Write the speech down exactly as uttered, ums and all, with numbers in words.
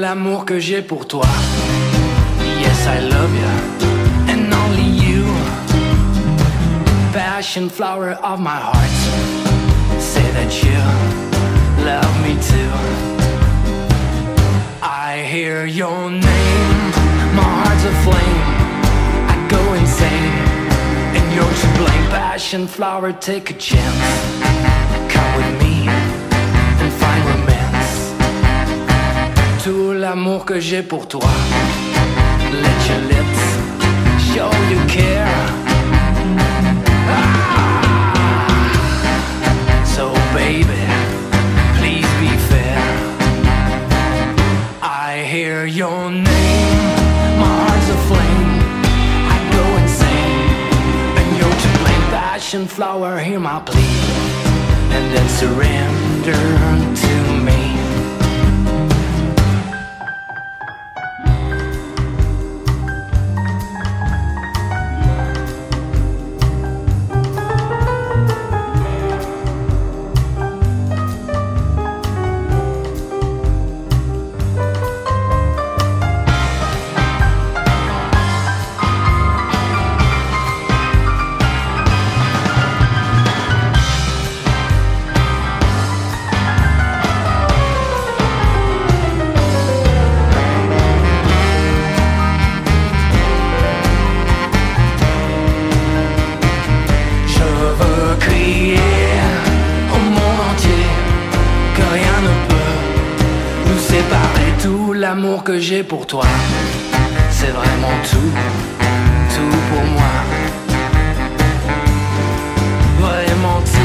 l'amour que j'ai pour toi. Yes, I love you, and only you. Passion flower of my heart. Say that you love me too. I hear your name, my heart's aflame. I go insane, and you're to blame. Passion flower, take a chance. Come with me and find romance. Tout l'amour que j'ai pour toi. Let your lips show you care. Ah! So baby, please be fair. I hear your name, my heart's aflame. I go insane, and you're to blame. Passion flower, hear my plea, and then surrender to me. L'amour que j'ai pour toi, c'est vraiment tout, tout pour moi. Vraiment tout.